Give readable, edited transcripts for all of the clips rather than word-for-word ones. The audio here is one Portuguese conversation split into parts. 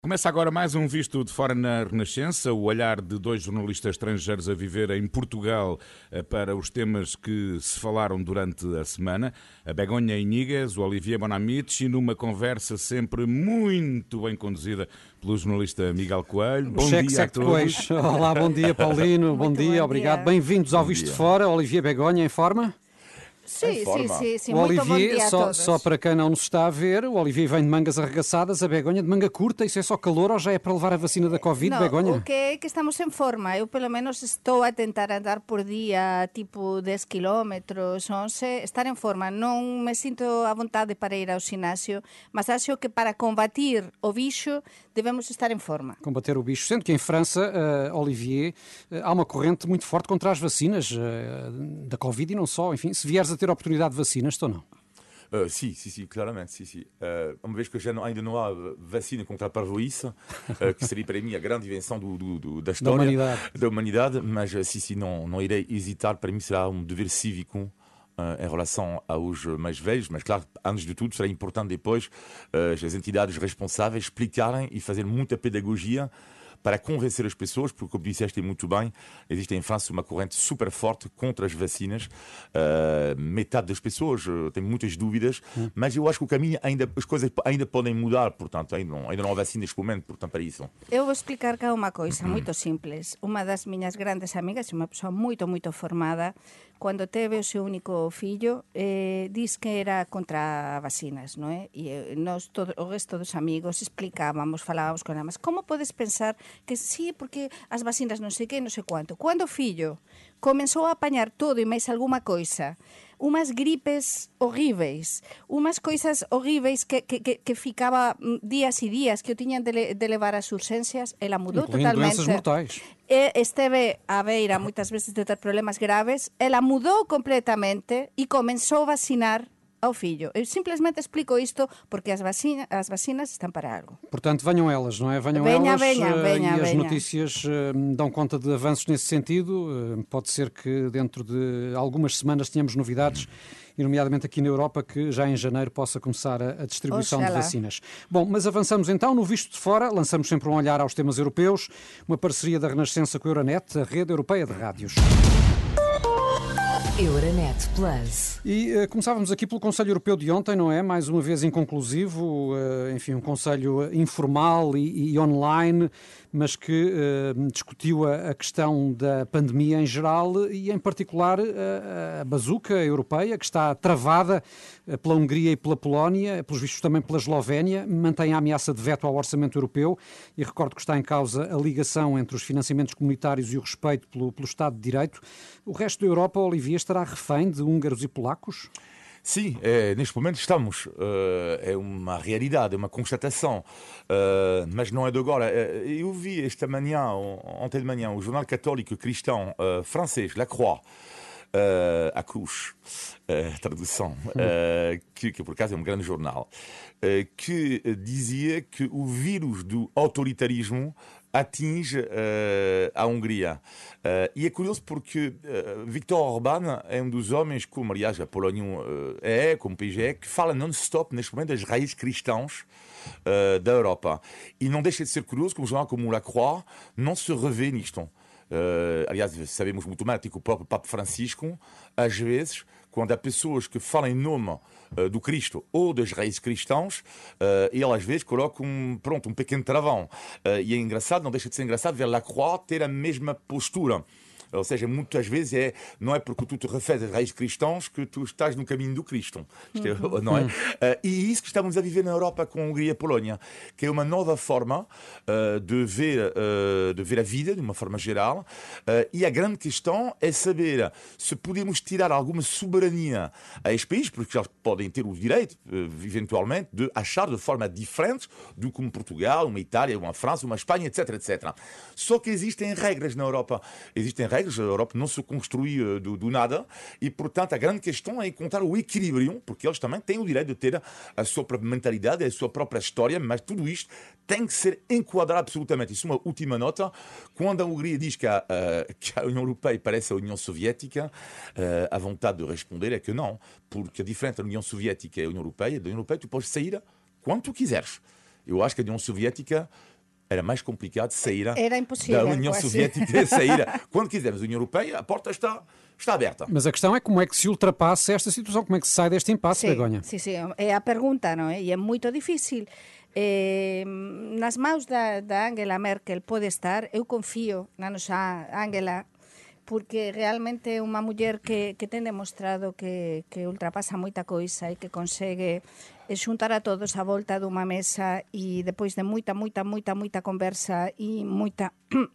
Começa agora mais um Visto de Fora na Renascença, o olhar de dois jornalistas estrangeiros a viver em Portugal para os temas que se falaram durante a semana. A Begonha Iníguez, o Olivier Bonamici, numa conversa sempre muito bem conduzida pelo jornalista Miguel Coelho. Bom dia a todos. Olá, bom dia Paulino, bom dia, obrigado. Bem-vindos ao Visto de Fora. Olivier Begonha, em forma? Sim, o muito bom Olivier, dia a todos. só para quem não nos está a ver, o Olivier vem de mangas arregaçadas, a Begonha de manga curta. Isso é só calor ou já é para levar a vacina da Covid, No, Begonha? o que é que estamos en forma. Eu pelo menos estou a tentar andar por día tipo 10 kilómetros, 11, estar en forma. Non me sinto a vontade para ir ao ginásio, mas acho que para combatir o bicho devemos estar en forma. Combater o bicho. Sendo que em França, Olivier, há uma corrente muito forte contra as vacinas da Covid e não só. Enfim, se vieres a ter a oportunidade de vacinas, ou não? Sim, claramente, sim. Uma vez que ainda não há vacina contra a parvoíce, que seria para mim a grande invenção da história, da humanidade, mas sim, não irei hesitar, para mim será um dever cívico em relação aos mais velhos, mas claro, antes de tudo, será importante depois as entidades responsáveis explicarem e fazer muita pedagogia para convencer as pessoas, porque, como disseste muito bem, existe em França uma corrente super forte contra as vacinas. Metade das pessoas tem muitas dúvidas, mas eu acho que o caminho, as coisas ainda podem mudar, portanto, ainda não há vacina neste momento, portanto, para isso. Eu vou explicar cá uma coisa muito simples. Uma das minhas grandes amigas, uma pessoa muito formada, quando teve o seu único filho, diz que era contra vacinas, não é? E nós, o resto dos amigos, explicávamos, falávamos con ela, mas como podes pensar que sí, porque as vacinas non sei que, non sei quanto. Quando o fillo comenzou a apañar todo e máis alguma coisa, umas gripes horríveis, umas coisas horríveis que ficaba días e días que o tiñan de levar ás urxencias, ela mudou totalmente. Doenças mortais. Esteve a beira moitas veces de ter problemas graves, ela mudou completamente e comenzou a vacinar ao filho. Eu simplesmente explico isto porque as vacinas estão para algo. Portanto, venham elas, não é? Venham e as notícias dão conta de avanços nesse sentido. Pode ser que dentro de algumas semanas tenhamos novidades, e nomeadamente aqui na Europa, que já em janeiro possa começar a distribuição de vacinas. Bom, mas avançamos então no Visto de Fora, lançamos sempre um olhar aos temas europeus, uma parceria da Renascença com a Euronet, a rede europeia de rádios. Euronet Plus. E começávamos aqui pelo Conselho Europeu de ontem, não é? Mais uma vez inconclusivo, enfim, um Conselho informal e online, mas que discutiu a questão da pandemia em geral e, em particular, a bazuca europeia, que está travada pela Hungria e pela Polónia, pelos vistos também pela Eslovénia, mantém a ameaça de veto ao orçamento europeu e recordo que está em causa a ligação entre os financiamentos comunitários e o respeito pelo Estado de Direito. O resto da Europa, Olivier, estará refém de húngaros e polacos? Sim, neste momento estamos. É uma realidade, é uma constatação. Mas não é de agora. Eu vi ontem de manhã, o jornal católico cristão francês, La Croix, a Cruz, tradução, que por acaso é um grande jornal, que dizia que o vírus do autoritarismo atinge a Hungria. E é curioso porque Viktor Orbán é um dos homens, como aliás a Polónia como país que fala non-stop neste momento das raízes cristãs da Europa. E não deixa de ser curioso que um jornal como o La Croix não se revê nisto. Aliás, sabemos muito bem que o próprio Papa Francisco, às vezes, quando há pessoas que falam em nome do Cristo ou das raízes cristãs, ele às vezes coloca um pequeno travão. E é engraçado, não deixa de ser engraçado ver Lacroix ter a mesma postura. Ou seja, muitas vezes não é porque tu te referes às raízes cristãs que tu estás no caminho do Cristo. Não é? E isso que estamos a viver na Europa com a Hungria e a Polónia, que é uma nova forma de ver a vida, de uma forma geral. E a grande questão é saber se podemos tirar alguma soberania a estes países, porque eles podem ter o direito, eventualmente, de achar de forma diferente do que Portugal, uma Itália, uma França, uma Espanha, etc. Só que existem regras na Europa. Existem regras. A Europa não se construi do nada e, portanto, a grande questão é encontrar o equilíbrio, porque eles também têm o direito de ter a sua própria mentalidade, a sua própria história, mas tudo isto tem que ser enquadrado absolutamente. Isso é uma última nota. Quando a Hungria diz que a União Europeia parece a União Soviética, a vontade de responder é que não, porque a diferença da União Soviética e a União Europeia, da União Europeia tu podes sair quando tu quiseres. Eu acho que a União Soviética era mais complicado sair Era impossível, da União quase. Soviética. Sair. Quando quisermos a União Europeia, a porta está aberta. Mas a questão é como é que se ultrapassa esta situação, como é que se sai deste impasse, Begonha? Sim, é a pergunta, não é? E é muito difícil. Nas mãos da Angela Merkel pode estar, eu confio na nosa Angela, porque realmente é unha muller que ten demostrado que ultrapasa moita coisa e que consegue xuntar a todos a volta dunha mesa e depois de moita conversa e moita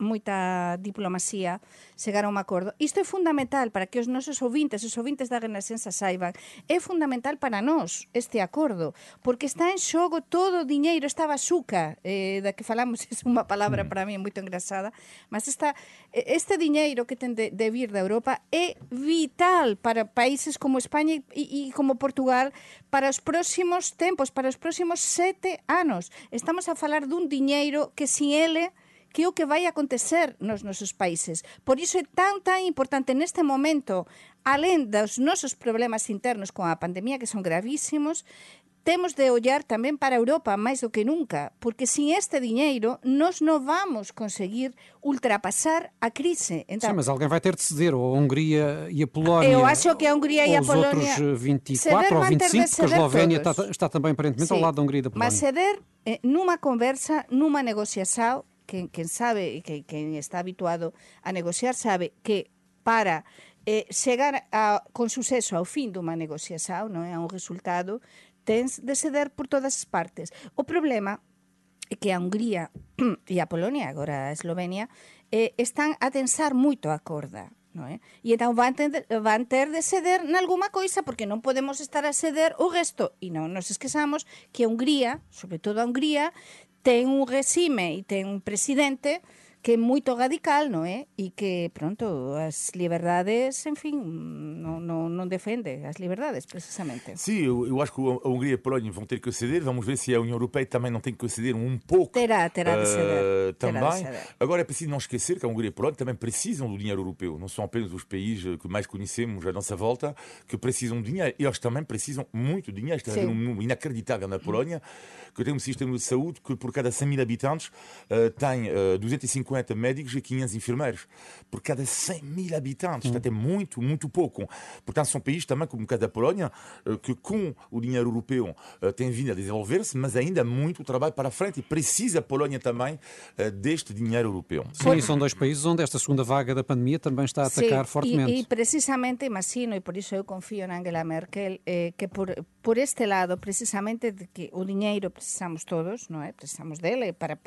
diplomacia chegar a un acordo. Isto é fundamental para que os nosos ouvintes, os ouvintes da Renascença saiban, é fundamental para nós este acordo, porque está en xogo todo o diñeiro, esta bazuca da que falamos, é unha palabra para mí moito engraçada, mas este diñeiro que ten de vir da Europa é vital para países como España e como Portugal para os próximos tempos, para os próximos 7 anos. Estamos a falar dun diñeiro que sin ele que é o que vai acontecer nos nosos países. Por iso é tan importante neste momento, alén dos nosos problemas internos con a pandemia, que son gravísimos, temos de ollar tamén para a Europa máis do que nunca, porque sin este diñeiro nós non vamos conseguir ultrapasar a crise. Sim, mas alguém vai ter de ceder, ou a Hungria e a Polónia, eu acho que a Hungria e a Polónia, os outros 24 ou 25, porque a Eslovénia está também aparentemente ao lado da Hungria e da Polónia. Mas ceder numa conversa, numa negociação, quen sabe, quen está habituado a negociar, sabe que para chegar con suceso ao fin dunha negociação, non é, a un resultado, tens de ceder por todas as partes. O problema é que a Hungría e a Polonia, agora a Eslovenia, están a tensar moito a corda. Non é? E entón van ter de ceder nalgúma coisa, porque non podemos estar a ceder o resto. E non nos esquezamos que a Hungría, sobre todo a Hungría, ten un regime e ten un presidente que é moito radical, non é? E que, pronto, as liberdades, en fin, non defende as liberdades, precisamente. Sim, eu acho que a Hungria e a Polónia vão ter que ceder. Vamos ver se a União Europeia também não tem que ceder um pouco. Terá de ceder. Também. Terá de ceder. Agora é preciso não esquecer que a Hungria e a Polónia também precisam do dinheiro europeu. Não são apenas os países que mais conhecemos à nossa volta que precisam de dinheiro. Eles também precisam muito de dinheiro. Está a haver um número inacreditável na Polónia, que tem um sistema de saúde que por cada 100 mil habitantes tem 250 médicos e 500 enfermeiros. Por cada 100 mil habitantes. Portanto, é muito pouco. Portanto, são países também, como o caso da Polónia, que com o dinheiro europeu tem vindo a desenvolver-se, mas ainda há muito trabalho para a frente e precisa a Polónia também deste dinheiro europeu. Sim, são dois países onde esta segunda vaga da pandemia também está a atacar fortemente. E precisamente, imagino, e por isso eu confio na Angela Merkel, que por este lado, precisamente, de que o dinheiro precisamos todos, não é? Precisamos dele para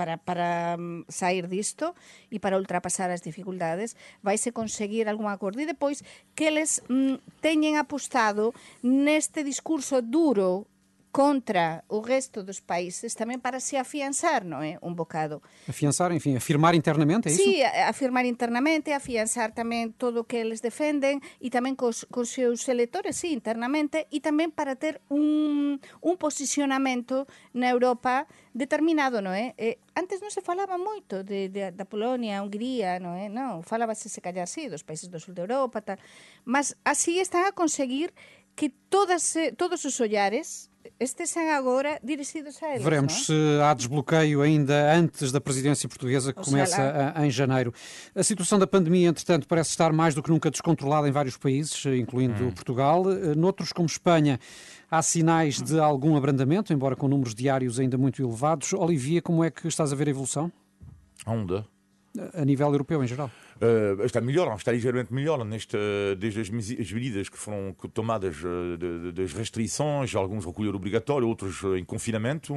sair disto e para ultrapassar as dificuldades, vai-se conseguir algum acordo. E depois que eles teñen apostado neste discurso duro contra o resto dos países tamén para se afianzar, non é? Un bocado. Afiançar, enfim, afirmar internamente, é isso? Sí, afirmar internamente, afianzar tamén todo o que eles defenden e tamén cos seus electores, sí, internamente, e tamén para ter un posicionamento na Europa determinado, non é? Antes non se falaba moito da Polonia, a Hungría, non é? Non, falábase se callar, sí, dos países do sul de Europa, tal. Mas así están a conseguir que todos os ollares estejam agora dirigidos a eles. Veremos se há desbloqueio ainda antes da presidência portuguesa, que começa em janeiro. A situação da pandemia, entretanto, parece estar mais do que nunca descontrolada em vários países, incluindo Portugal. Noutros, como Espanha, há sinais de algum abrandamento, embora com números diários ainda muito elevados. Olivia, como é que estás a ver a evolução? Onde? A nível europeu, em geral. Está ligeiramente melhor desde as medidas que foram tomadas das restrições, alguns recolher obrigatório, outros em confinamento.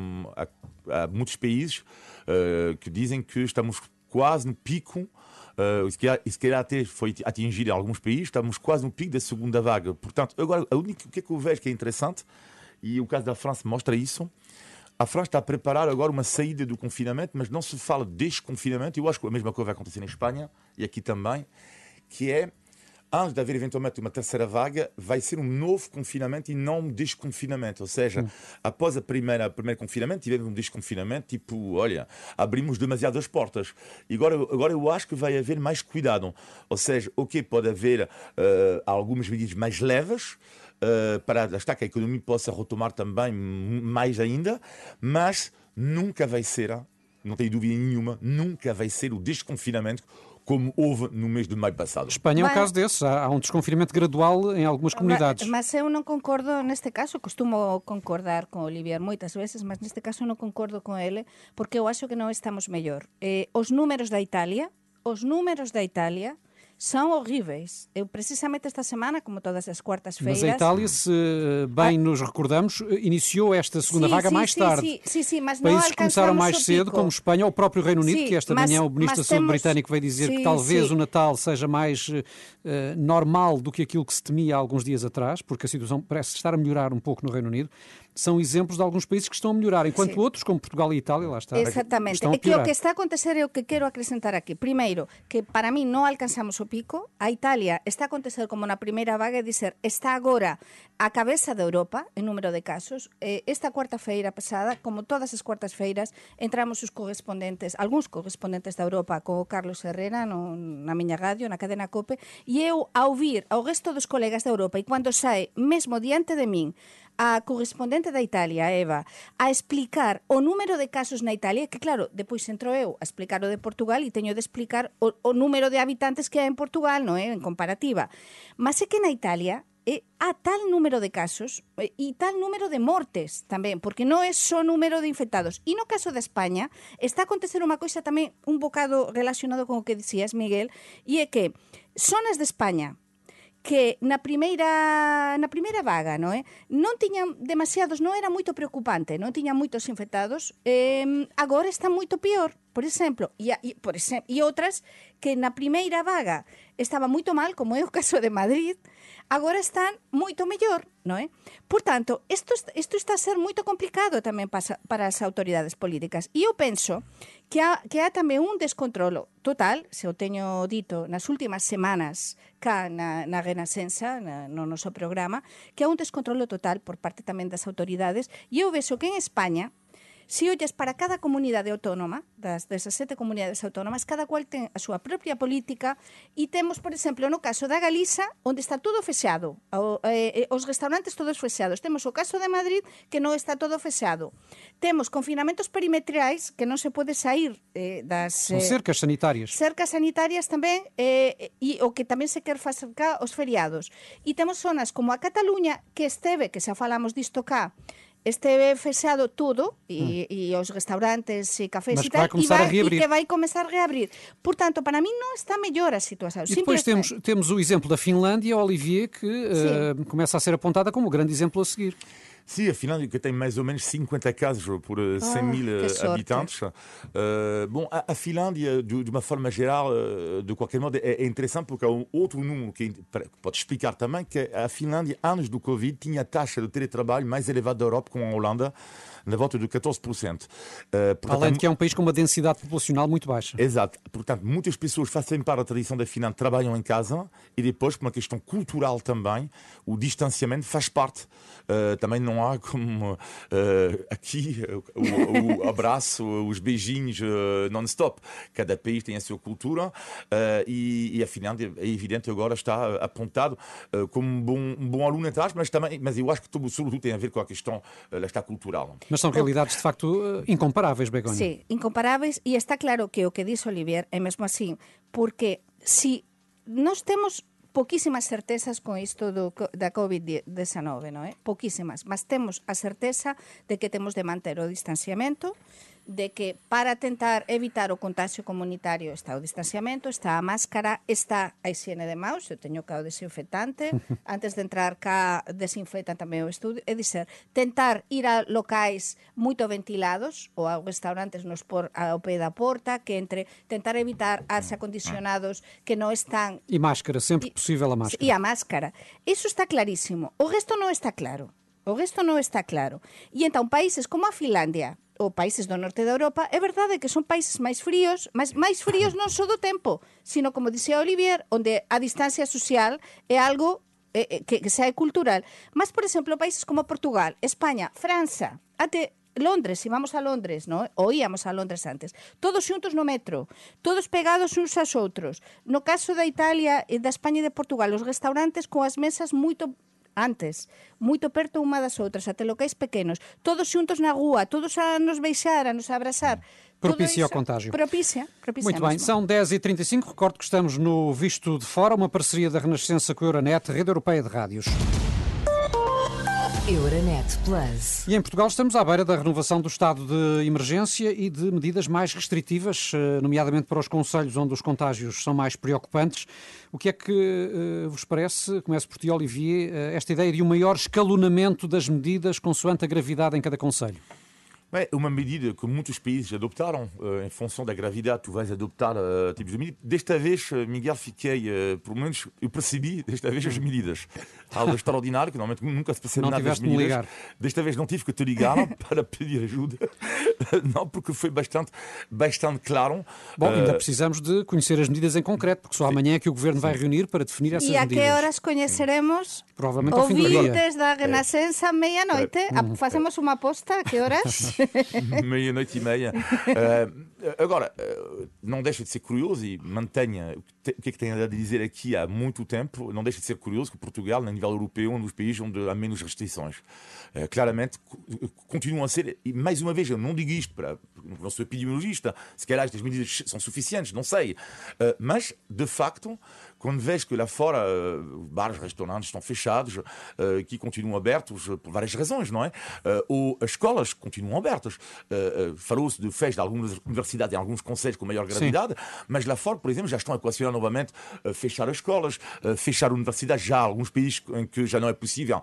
Há muitos países que dizem que estamos quase no pico. Se calhar até foi atingido em alguns países, estamos quase no pico da segunda vaga. Portanto, agora, o que é que eu vejo que é interessante, e o caso da França mostra isso, a França está a preparar agora uma saída do confinamento, mas não se fala de desconfinamento. Eu acho que a mesma coisa vai acontecer na Espanha e aqui também, que é, antes de haver eventualmente uma terceira vaga, vai ser um novo confinamento e não um desconfinamento. Ou seja, após o primeiro confinamento, tivemos um desconfinamento, tipo, olha, abrimos demasiadas portas. E agora eu acho que vai haver mais cuidado. Ou seja, pode haver algumas medidas mais leves, para que a economia possa retomar também mais ainda, mas nunca vai ser não tenho dúvida nenhuma, nunca vai ser o desconfinamento como houve no mês de maio passado. Espanha é um caso desses. Há um desconfinamento gradual em algumas comunidades. Mas eu não concordo neste caso. Costumo concordar com Olivier moitas veces, mas neste caso non concordo con ele, porque eu acho que non estamos mellor. Os números da Italia são horríveis. Eu, precisamente esta semana, como todas as quartas-feiras... Mas a Itália, se bem nos recordamos, iniciou esta segunda vaga mais tarde. Sim, mas países que começaram mais cedo, como Espanha ou o próprio Reino Unido, que esta manhã o Ministro da Saúde britânico veio dizer que talvez o Natal seja mais normal do que aquilo que se temia há alguns dias atrás, porque a situação parece estar a melhorar um pouco no Reino Unido. São exemplos de alguns países que estão a melhorar, enquanto outros, como Portugal e Itália, lá está. Exatamente. Estão a é que piorar. o que está a acontecer é o que quero acrescentar aquí. Primeiro, que para mí non alcanzamos o pico. A Italia está a acontecer como na primeira vaga, é dizer, está agora a cabeza de Europa en número de casos. Esta cuarta-feira pasada, como todas as cuartas-feiras, entramos os correspondentes, algúns correspondentes da Europa con o Carlos Herrera na miña radio, na cadena COPE, e eu a ouvir ao resto dos colegas da Europa, e cando sae mesmo diante de min a correspondente da Italia, Eva, a explicar o número de casos na Italia, que claro, depois entro eu a explicar o de Portugal e teño de explicar o número de habitantes que hai en Portugal, non é? En comparativa. Mas é que na Italia há tal número de casos e tal número de mortes tamén, porque non é só número de infectados. E no caso de España está a acontecer unha coisa tamén un bocado relacionado con o que dicías, Miguel, e é que zonas de España que na primeira vaga, non tiñan demasiados, non era moito preocupante, non tiñan moitos infectados, agora está moito pior, por exemplo, e outras que na primeira vaga estaba moito mal, como é o caso de Madrid, agora están moito mellor, non é? Por tanto, isto está a ser moito complicado tamén para as autoridades políticas. E eu penso que há tamén un descontrolo total, se o teño dito nas últimas semanas cá na Renascença, no noso programa, que há un descontrolo total por parte tamén das autoridades, e eu vexo que en España, se ollas para cada comunidade autónoma, das 17 comunidades autónomas, cada cual ten a súa propia política e temos, por exemplo, no caso da Galiza, onde está todo fechado, os restaurantes todos fechados. Temos o caso de Madrid, que non está todo fechado. Temos confinamentos perimetrais, que non se pode sair das... São cercas sanitárias. Cercas sanitarias tamén, e o que tamén se quer facer cá os feriados. E temos zonas como a Cataluña, que xa falamos disto cá, esteve fechado tudo e os restaurantes e cafés e tal, e que vai começar a reabrir. Portanto, para mim não está melhor a situação. E depois temos o exemplo da Finlândia, Olivier, que começa a ser apontada como o grande exemplo a seguir. Sim, a Finlândia que tem mais ou menos 50 casos por 100 mil habitantes. Bom, a Finlândia, de uma forma geral, de qualquer modo, é interessante porque há um outro número que pode explicar também que a Finlândia, antes do Covid, tinha a taxa de teletrabalho mais elevada da Europa, com a Holanda, na volta de 14%. Portanto, além de que é um país com uma densidade populacional muito baixa. Exato. Portanto, muitas pessoas fazem parte da tradição da Finlândia, trabalham em casa e depois, por uma questão cultural também, o distanciamento faz parte. Também não há como aqui o abraço, os beijinhos non-stop. Cada país tem a sua cultura e a Finlândia, é evidente, agora está apontado como um bom aluno atrás, mas eu acho que sobretudo tem a ver com a questão cultural. Mas são realidades, de facto, incomparáveis, Begonha. Sí, incomparáveis, e está claro que o que diz Olivier é mesmo así, porque si nós temos pouquísimas certezas con isto da COVID-19, non é? Pouquísimas, mas temos a certeza de que temos de manter o distanciamento, de que para tentar evitar o contagio comunitario está o distanciamento, está a máscara, está a higiene de mãos, eu teño cá o desinfectante, antes de entrar cá desinfectan tamén o estudio, é dizer, tentar ir a locais moito ventilados ou a restaurantes nos por ao pé da porta, que tentar evitar ares acondicionados que non están... E máscara, sempre possível a máscara. E a máscara. Iso está clarísimo. O resto non está claro. E entón, países como a Finlandia, ou países do norte da Europa, é verdade que son países máis fríos, mas máis fríos non só do tempo, sino, como dixía Olivier, onde a distancia social é algo que xa é cultural. Mas, por exemplo, países como Portugal, España, França, até Londres, se vamos a Londres, non? Ou íamos a Londres antes, todos xuntos no metro, todos pegados uns aos outros. No caso da Italia, da España e de Portugal, os restaurantes coas mesas moito perto unha das outras, até locais pequenos, todos xuntos na rúa, todos a nos beixar, a nos abrazar. Propicia o contágio. Propicia Muito bem, mesmo. são 10h35, recordo que estamos no Visto de Fora, uma parceria da Renascença com a Euronet, Rede Europeia de Rádios. Euronet Plus. E em Portugal estamos à beira da renovação do estado de emergência e de medidas mais restritivas, nomeadamente para os concelhos onde os contágios são mais preocupantes. O que é que vos parece, começo por ti, Olivier, esta ideia de um maior escalonamento das medidas consoante a gravidade em cada concelho? É uma medida que muitos países adoptaram, em função da gravidade, tu vais adoptar tipos de medidas. Desta vez, Miguel, fiquei, pelo menos, eu percebi, desta vez, as medidas. Algo extraordinário, que normalmente nunca se percebe nada das medidas. Ligar. Desta vez não tive que te ligar para pedir ajuda, não, porque foi bastante claro. Bom, ainda precisamos de conhecer as medidas em concreto, porque só amanhã é que o Governo vai reunir para definir essas medidas. E a que horas conheceremos? Provavelmente ao fim do dia. Ouvintes da Renascença, meia-noite. Fazemos uma aposta, a que horas? Meia-noite e meia. Agora, não deixa de ser curioso e mantenha o que é que tenho a dizer aqui há muito tempo, não deixa de ser curioso que Portugal, a nível europeu, é um dos países onde há menos restrições. Claramente, continuam a ser, e mais uma vez, eu não digo isto para não sou epidemiologista, se calhar estas medidas são suficientes, não sei. Mas, de facto, quando vejo que lá fora bares, restaurantes estão fechados, que continuam abertos por várias razões, não é? Ou as escolas continuam abertas. Falou-se de fecho de algumas universidades em alguns concelhos com maior gravidade, sim, mas lá fora, por exemplo, já estão a equacionar novamente fechar as escolas, fechar universidades. Já há alguns países em que já não é possível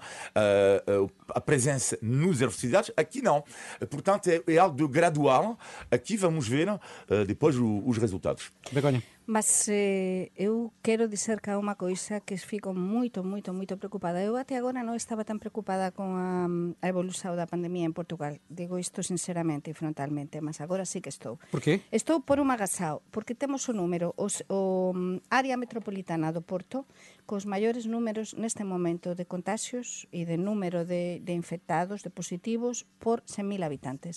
a presença nas universidades. Aqui não. Portanto, é algo de gradual. Aqui vamos ver depois os resultados. Begonha. Mas eu quero dizer que há uma coisa que fico muito preocupada. Eu até agora não estava tan preocupada com a evolução da pandemia en Portugal. Digo isto sinceramente e frontalmente, mas agora sí que estou. Por qué? Estou por unha agazao, porque temos o número, o área metropolitana do Porto, cos maiores números neste momento de contagios e de número de infectados, de positivos, por 100.000 habitantes.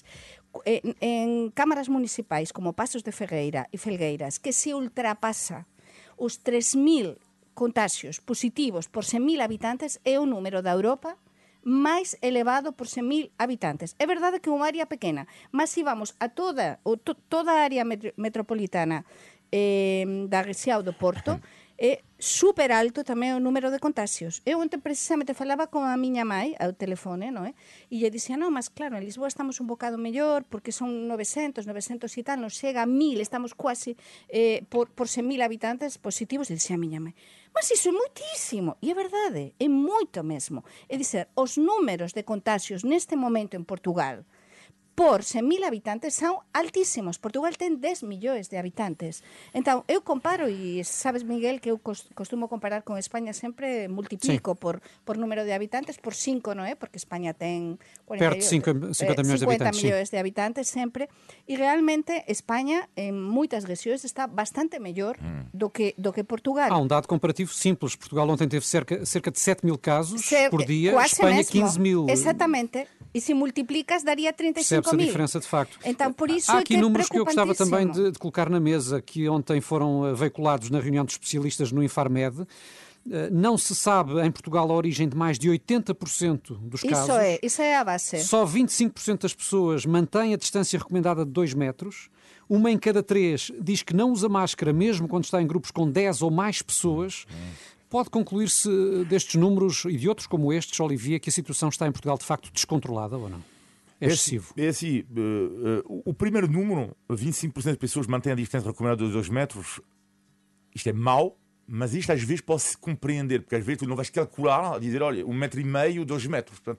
En cámaras municipais como Pasos de Ferreira e Felgueiras, que se ultrapasa os 3.000 contagios positivos por 100.000 habitantes, é o número da Europa máis elevado por 100.000 habitantes. É verdade que é unha área pequena, mas se vamos a toda a área metropolitana da rexião do Porto, é super alto tamén o número de contagios. Eu ontem precisamente falaba con a miña mai ao telefone, non é? E lle dixía, non, mas claro, en Lisboa estamos un bocado mellor porque son 900 e tal, nos chega a 1.000, estamos quasi por 100.000 habitantes positivos. E dixía a miña mai, mas iso é moitísimo. E é verdade, é moito mesmo. É dizer, os números de contagios neste momento en Portugal por 100.000 habitantes son altísimos. Portugal ten 10 millóns de habitantes. Entón, eu comparo, e sabes, Miguel, que eu costumo comparar con España, sempre multiplico por número de habitantes, por 5, non é? Porque España ten 50 millóns de habitantes, millóns de habitantes sempre, e realmente España, en moitas rexións, está bastante mellor do que Portugal. Há um dado comparativo simples. Portugal ontem teve cerca de 7.000 casos por dia, quase Espanha mesmo. 15.000. Exatamente. E se multiplicas, daria 35.000. Percebe-se a diferença de facto. Então, por isso Há é aqui que números que eu gostava também preocupantíssimo. de colocar na mesa, que ontem foram veiculados na reunião de especialistas no Infarmed. Não se sabe em Portugal a origem de mais de 80% dos casos. Isso é a base. Só 25% das pessoas mantém a distância recomendada de 2 metros. Uma em cada 3 diz que não usa máscara mesmo quando está em grupos com 10 ou mais pessoas. Pode concluir-se destes números e de outros como estes, Olivier, que a situação está em Portugal de facto descontrolada ou não? É excessivo. É assim, o primeiro número, 25% das pessoas mantêm a distância recomendada de 2 metros, isto é mau, mas isto às vezes pode-se compreender, porque às vezes tu não vais calcular, dizer, olha, 1,5 metro, 2 metros. Portanto,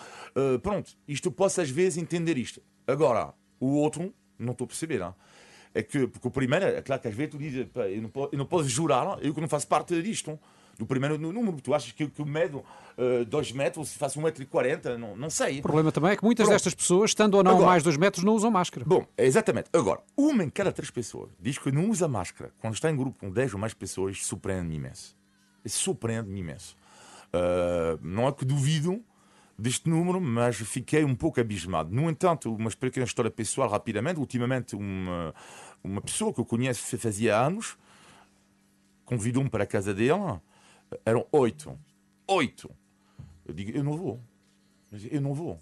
isto posso às vezes entender isto. Agora, o outro, não estou a perceber, não? É que, porque o primeiro, é claro que às vezes tu dizes, eu não posso jurar, eu que não faço parte disto. Do primeiro número, tu achas que o medo 2 metros, se faz 1,40 m, não sei. O problema também é que muitas destas pessoas, estando ou não agora, mais 2 metros, não usam máscara. Bom, exatamente. Agora, uma em cada 3 pessoas diz que não usa máscara quando está em grupo com 10 ou mais pessoas, surpreende-me imenso. Surpreende-me imenso. Não é que duvido deste número, mas fiquei um pouco abismado. No entanto, uma pequena história pessoal rapidamente. Ultimamente, uma pessoa que eu conheço fazia anos convidou-me para a casa dele. Eram 8. Eu digo, eu não vou.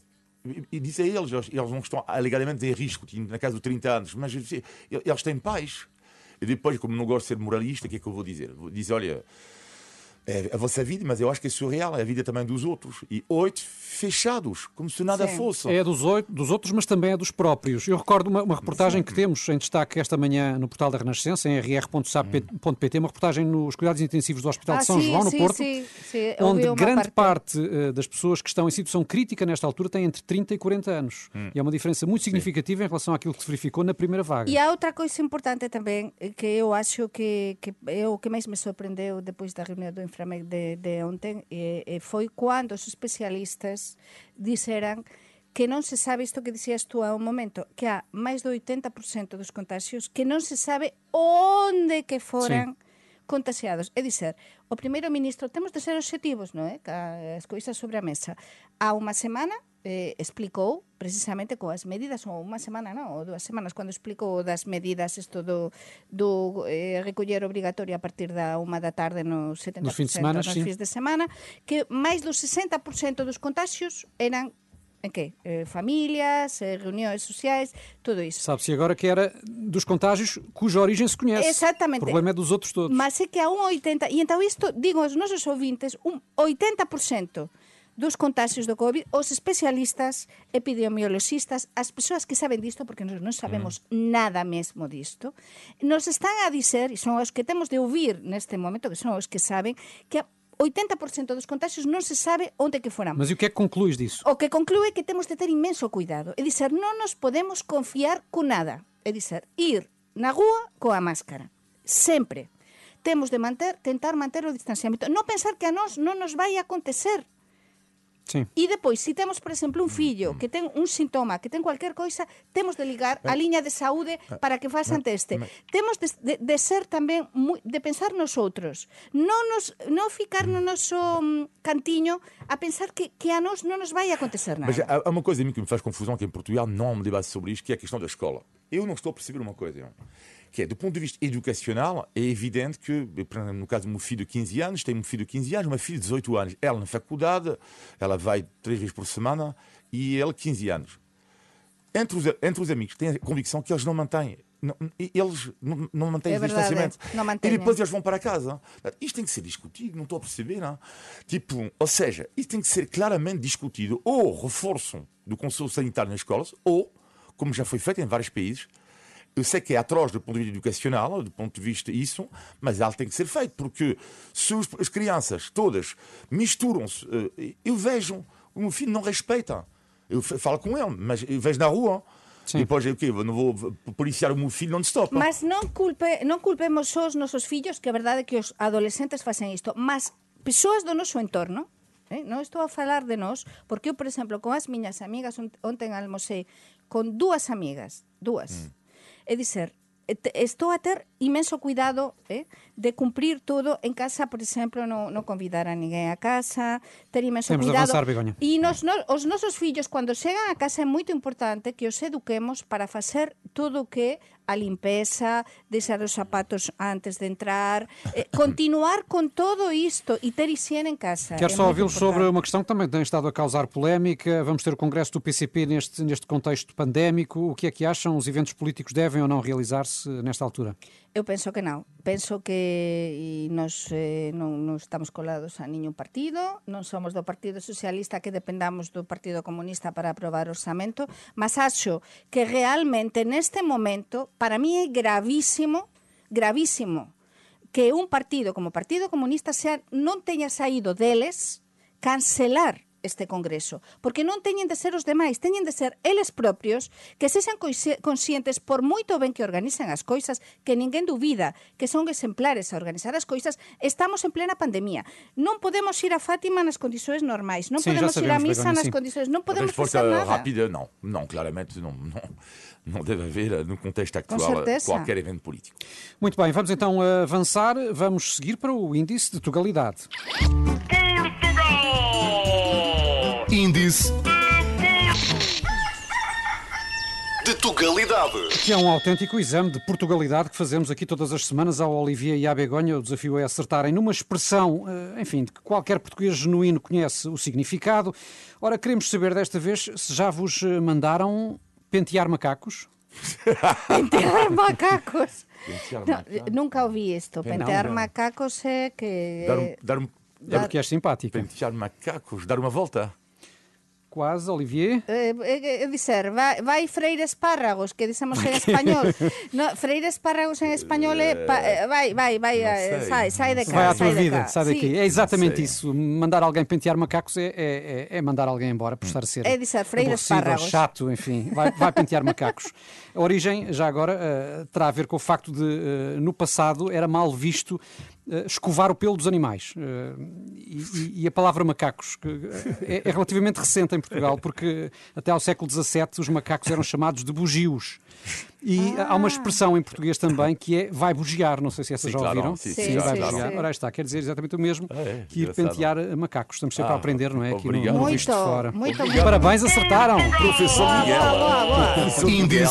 e disse a eles não estão alegadamente em risco, na casa de 30 anos, mas eles têm paz. E depois, como não gosto de ser moralista, o que é que eu vou dizer? Vou dizer, olha, é a vossa vida, mas eu acho que é surreal, é a vida também dos outros. E 8 fechados, como se nada fosse. É dos outros, mas também é dos próprios. Eu recordo uma reportagem que temos em destaque esta manhã no portal da Renascença, em rr.sap.pt, uma reportagem nos cuidados intensivos do Hospital de São João, no Porto, onde grande parte das pessoas que estão em situação crítica nesta altura têm entre 30 e 40 anos. E é uma diferença muito significativa em relação àquilo que se verificou na primeira vaga. E há outra coisa importante também, que eu acho que é o que mais me surpreendeu depois da reunião do Inframed de ontem, foi quando os especialistas disseram que non se sabe isto que dicías tú há un momento, que há máis do 80% dos contagios que non se sabe onde que foran contagiados. É dizer, o primeiro ministro, temos de ser objetivos, non é? As coisas sobre a mesa. Há unha semana explicou precisamente coas medidas, ou unha semana non, ou 2 semanas, cando explicou das medidas isto do recoller obrigatorio a partir da 1 da tarde nos 70% nos fins de semana, que máis do 60% dos contagios eran en que? Famílias, reuniões sociais, tudo isso. Sabe-se agora que era dos contágios cuja origem se conhece. Exatamente. O problema é dos outros todos. Mas é que há 80%, e então isto, digo aos nosos ouvintes, 80% dos contagios do COVID, os especialistas, epidemiologistas, as persoas que saben disto, porque nós non sabemos nada mesmo disto, nos están a dizer, e son os que temos de ouvir neste momento, que son os que saben, que 80% dos contagios non se sabe onde que foran. Mas e o que é que concluís disso? O que conclúe é que temos de ter inmenso cuidado. É dizer, non nos podemos confiar con nada. É dizer, ir na rúa coa máscara. Sempre. Temos de tentar manter o distanciamento. Non pensar que a nós non nos vai acontecer. Sim. E depois, se temos, por exemplo, un fillo que ten un sintoma, que ten cualquier coisa, temos de ligar a liña de saúde para que façan teste. Temos de ser tamén, de pensar nos outros. Non ficar no noso cantiño a pensar que a nós non nos vai acontecer nada. Mas há uma coisa a mim que me faz confusão, que em Portugal não há um debate sobre isto, que é a questão da escola. Eu não estou a perceber uma coisa, que é, do ponto de vista educacional, é evidente que, no caso do meu filho de 15 anos, tenho um filho de 15 anos, uma filha de 18 anos. Ela na faculdade, ela vai 3 vezes por semana, e ele 15 anos. Entre os amigos, têm a convicção que eles não mantêm. Eles não mantêm o distanciamento. E depois eles vão para casa. Isto tem que ser discutido, não estou a perceber. Não? Ou seja, isto tem que ser claramente discutido. Ou reforço do conselho sanitário nas escolas, ou, como já foi feito em vários países, eu sei que é atroz do ponto de vista educacional, do ponto de vista isso, mas ela tem que ser feito, porque se as crianças todas misturam-se, eu vejo, o meu filho não respeita. Eu falo com ele, mas eu vejo na rua. Sim. E depois eu não vou policiar o meu filho non-stop. Mas non culpemos só os nosos fillos, que a verdade é que os adolescentes facen isto, mas persoas do noso entorno. Non estou a falar de nós, porque eu, por exemplo, con as miñas amigas, ontem almocei con 2 amigas, 2. É dizer, estou a ter imenso cuidado de cumprir tudo en casa, por exemplo, non convidar a ninguén a casa, ter imenso Temos cuidado. de avançar, Begoña. E os nosos fillos, cando chegan a casa, é moito importante que os eduquemos para facer tudo o que a limpeza, deixar os zapatos antes de entrar, continuar con todo isto e ter higiene en casa. Quero só ouvi-los sobre uma questão que também tem estado a causar polémica. Vamos ter o Congresso do PCP neste contexto pandémico. O que é que acham? Os eventos políticos devem ou não realizar-se nesta altura? Eu penso que non. Penso que nós non estamos colados a ningún partido, non somos do Partido Socialista que dependamos do Partido Comunista para aprobar o orçamento, mas acho que realmente neste momento, para mí é gravísimo que un partido como o Partido Comunista non teña saído deles cancelar este Congreso, porque non teñen de ser os demais, teñen de ser eles propios que sexan conscientes, por moito ben que organizan as coisas, que ninguén dubida que son exemplares a organizar as coisas. Estamos en plena pandemia, non podemos ir a Fátima nas condições normais, non podemos ir a misa nas condições, non podemos fazer nada. Rápida, não, claramente não deve haver, no contexto atual, qualquer evento político. Muito bem, vamos então avançar, vamos seguir para o índice de Tugalidade. Índice de Portugalidade. Que é um autêntico exame de Portugalidade que fazemos aqui todas as semanas ao Olivier e à Begonha. O desafio é acertarem numa expressão, enfim, de que qualquer português genuíno conhece o significado. Ora, queremos saber desta vez se já vos mandaram pentear macacos. Pentear macacos. Pentear No, macacos. nunca ouvi isto. Pentear não. macacos é que... É porque és simpática. pentear macacos, dar uma volta. Quase, Olivier. dizer, vai freír espárragos, que dizemos en español. No, freír espárragos en español é sai de cá. Vai à tua sai de vida, cá. sai daqui. Sí. É exatamente Sei. isso. Mandar alguém pentear macacos é mandar alguém embora, por estar a ser É dizer, freír aborrecido ou espárragos. chato, enfim. Vai pentear macacos. A origem, já agora, terá a ver com o facto de, no passado, era mal visto escovar o pelo dos animais. E a palavra macacos é relativamente recente em Portugal, porque até ao século XVII os macacos eram chamados de bugios. E há uma expressão em português também que é vai bugiar, não sei se essa Sim, já claro. ouviram. Sim, sim, vai sim, bugiar. sim. Ora, aí está, quer dizer exatamente o mesmo que ir engraçado. pentear macacos. Estamos sempre a aprender, não é? Aqui no Obrigado. Visto de Fora. Muito. Parabéns, acertaram! Professor Miguel. Professor Miguel.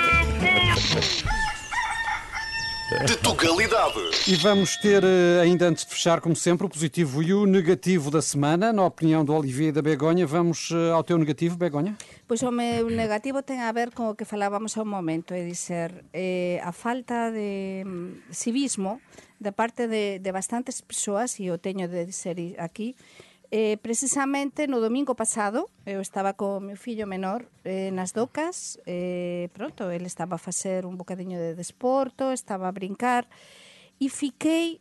Portugalidade. E vamos ter, ainda antes de fechar, como sempre, o positivo e o negativo da semana. Na opinião do Olivier e da Begonha, vamos ao teu negativo, Begonha? Pois o meu negativo ten a ver con o que falábamos ao momento, é dizer, a falta de civismo da parte de bastantes persoas, e o teño de dizer aquí. Precisamente no domingo pasado eu estaba co meu fillo menor nas docas, pronto, ele estaba a facer un bocadiño de desporto, estaba a brincar e fiquei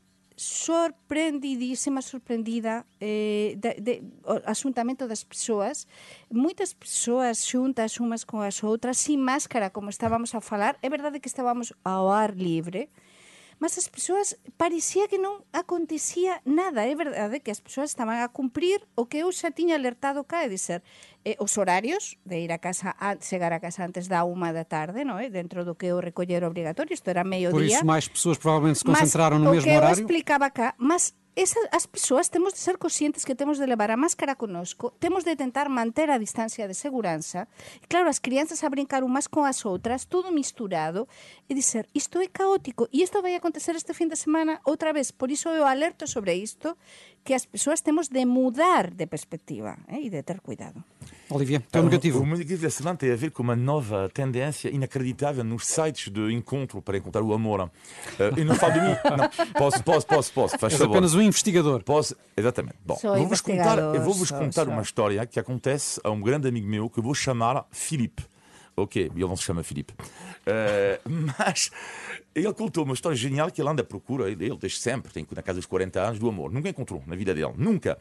sorprendida o asuntamento das persoas, moitas persoas xuntas umas con as outras, sin máscara, como estábamos a falar. É verdade que estábamos ao ar libre, mas as persoas parecía que non acontecía nada. É verdade que as persoas estaban a cumprir o que eu xa tiña alertado cá, é dizer, os horarios de ir a casa, chegar a casa antes da 1 da tarde, non é? Dentro do que é o recoller obrigatorio, isto era meio Por día. isso, mais pessoas provavelmente se concentraram no mesmo O que eu horário. explicaba cá, mas as persoas temos de ser conscientes que temos de levar a máscara conosco, temos de tentar manter a distancia de seguranza. E claro, as crianças a brincar umas con as outras, tudo misturado, e dizer, isto é caótico, e isto vai acontecer este fin de semana outra vez. Por iso eu alerto sobre isto, que as persoas temos de mudar de perspectiva e de ter cuidado. Olivier, teu negativo. O meu negativo da semana tem a ver com uma nova tendência inacreditável nos sites de encontro para encontrar o amor. E não falo de mim. Não, posso. Faz És favor. apenas um investigador. Posso? Exatamente. Bom, Sou eu vou-vos investigador, contar sou. uma história que acontece a um grande amigo meu que eu vou chamar Filipe. Ok, ele não se chama Filipe. Mas ele contou uma história genial que ele anda à procura, ele desde sempre, tem na casa dos 40 anos, do amor. Nunca encontrou na vida dele, nunca.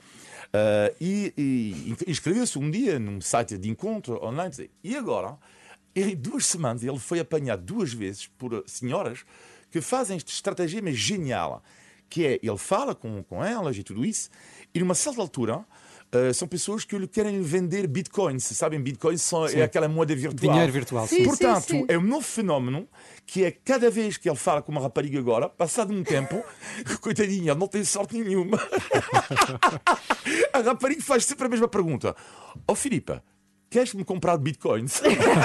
E inscreveu-se um dia num site de encontro online. E agora, em 2 semanas, ele foi apanhado 2 vezes por senhoras que fazem esta estratagema genial, que é, ele fala com elas e tudo isso, e numa certa altura são pessoas que lhe querem vender bitcoins. Sabem, bitcoins é aquela moeda virtual. Dinheiro virtual, sim. Sim. Portanto, é um novo fenómeno que é cada vez que ele fala com uma rapariga agora, passado um tempo, coitadinha, ele não tem sorte nenhuma. A rapariga faz sempre a mesma pergunta. Ó Filipe, queres-me comprar bitcoins?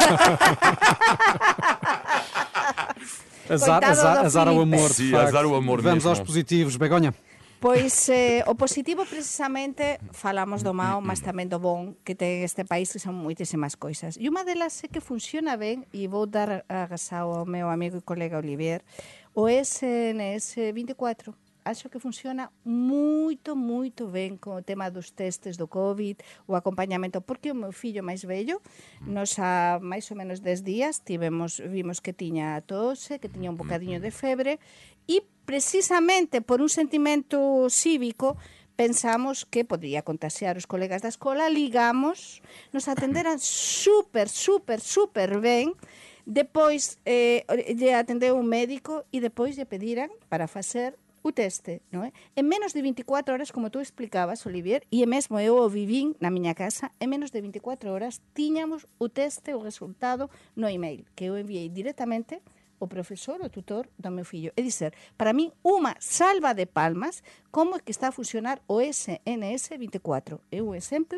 Coitado do Azar ao Filipe. amor, de Sim, facto. azar ao amor Vamos mesmo. aos positivos. Begonha. Pois o positivo precisamente falamos do mau, mas tamén do bon que ten este país, que son moitísimas coisas. E unha delas é que funciona ben, e vou dar agasao ao meu amigo e colega Olivier, o SNS 24. Acho que funciona moito ben con o tema dos testes do COVID, o acompañamento, porque o meu fillo máis vello, nos a máis ou menos 10 días vimos que tiña tose, que tiña un bocadiño de febre, e precisamente por un sentimento cívico pensamos que podría contagiar os colegas da escola, ligamos, nos atenderan super ben, depois lle atendeu un médico e depois lle pediran para facer o teste, non é? En menos de 24 horas, como tú explicabas, Olivier, e mesmo eu o vivín na miña casa, en menos de 24 horas tiñamos o teste, o resultado no email, que eu enviei directamente o profesor, o tutor do meu fillo. É dizer, para min, unha salva de palmas como é que está a funcionar o SNS 24. É un exemplo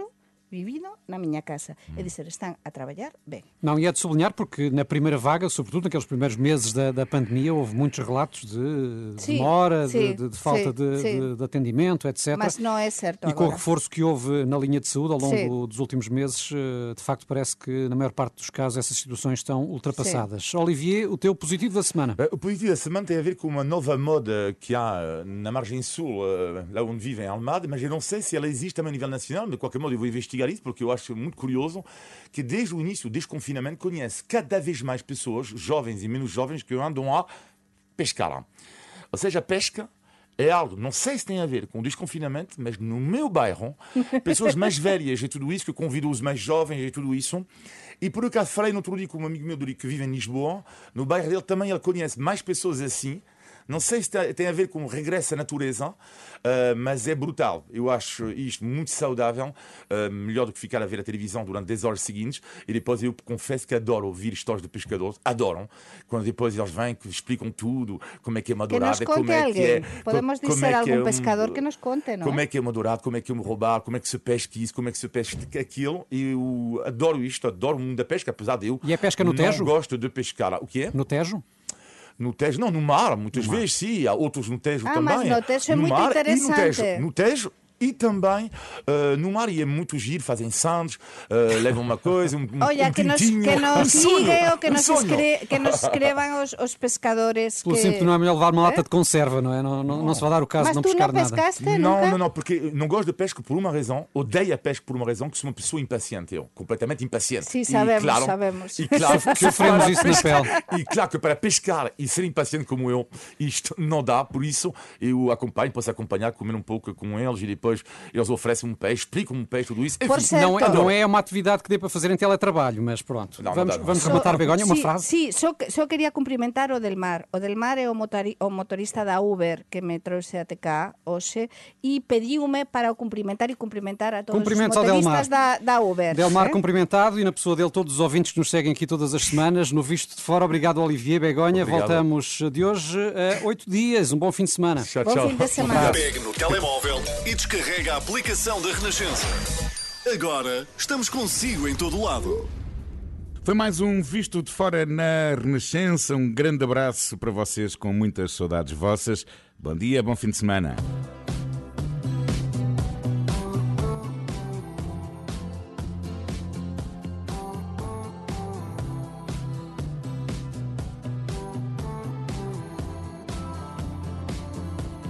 vivido na minha casa. É dizer, estão a trabalhar bem. Não, e é de sublinhar porque na primeira vaga, sobretudo naqueles primeiros meses da pandemia, houve muitos relatos de demora, de falta de atendimento, etc. Mas não é certo agora. E com o reforço que houve na linha de saúde ao longo dos últimos meses, de facto parece que na maior parte dos casos essas situações estão ultrapassadas. Olivier, o teu positivo da semana? O positivo da semana tem a ver com uma nova moda que há na margem sul, lá onde vive em Almada, mas eu não sei se ela existe também a nível nacional. De qualquer modo eu vou investigar isso, porque eu acho muito curioso que desde o início do desconfinamento conhece cada vez mais pessoas, jovens e menos jovens, que andam a pescar. Ou seja, a pesca é algo, não sei se tem a ver com o desconfinamento, mas no meu bairro, pessoas mais velhas e tudo isso, que convidam os mais jovens e tudo isso. E por acaso falei no outro dia com um amigo meu que vive em Lisboa, no bairro dele também ele conhece mais pessoas assim. Não sei se tem a ver com o regresso à natureza, mas é brutal. Eu acho isto muito saudável, melhor do que ficar a ver a televisão durante 10 horas seguintes. E depois eu confesso que adoro ouvir histórias de pescadores, adoram. Quando depois eles vêm, que explicam tudo, como é que é uma dourada, como é que é... Podemos dizer algum pescador que nos conte, não é? Como é que é uma dourada, como é que é um roubar, como é que se pesca isso, como é que se pesca aquilo. E eu adoro isto, adoro o mundo da pesca, apesar de eu... E é pesca no Tejo? Não gosto de pescar. O que é? No Tejo? No Tejo, não, no mar, muitas vezes, sim, há outros no Tejo também. Mas no Tejo é no muito mar interessante. No Tejo e também no mar, e é muito giro, fazem sandes, levam uma coisa, Olha, que nos digam ou que nos escrevam os pescadores. Pelo simples, não é melhor levar uma lata de conserva, não é? Não se vai dar o caso de não pescar nada. Mas tu não pescaste nunca? Não, porque não gosto de pesca por uma razão, odeio a pesca por uma razão, que sou uma pessoa impaciente, eu, completamente impaciente. Sim, sabemos. E claro que sofremos isso na pele. E claro que para pescar e ser impaciente como eu, isto não dá, por isso eu posso acompanhar, comer um pouco com eles e depois eles oferecem um peixe, explicam um peixe, tudo isso. Enfim, não é uma atividade que dê para fazer em teletrabalho, mas pronto. Vamos rematar, Begonha, uma frase. Sim, só queria cumprimentar o Delmar. O Delmar é o motorista da Uber que me trouxe até cá hoje e pediu-me para o cumprimentar e cumprimentar a todos os motoristas da Uber. Delmar cumprimentado e na pessoa dele todos os ouvintes que nos seguem aqui todas as semanas no Visto de Fora. Obrigado, Olivier, Begonha. Obrigado. Voltamos de hoje a 8 dias. Um bom fim de semana. Tchau. Bom fim de semana. Pegue no telemóvel e descarrega a aplicação da Renascença. Agora estamos consigo em todo lado. Foi mais um Visto de Fora na Renascença. Um grande abraço para vocês com muitas saudades vossas. Bom dia, bom fim de semana.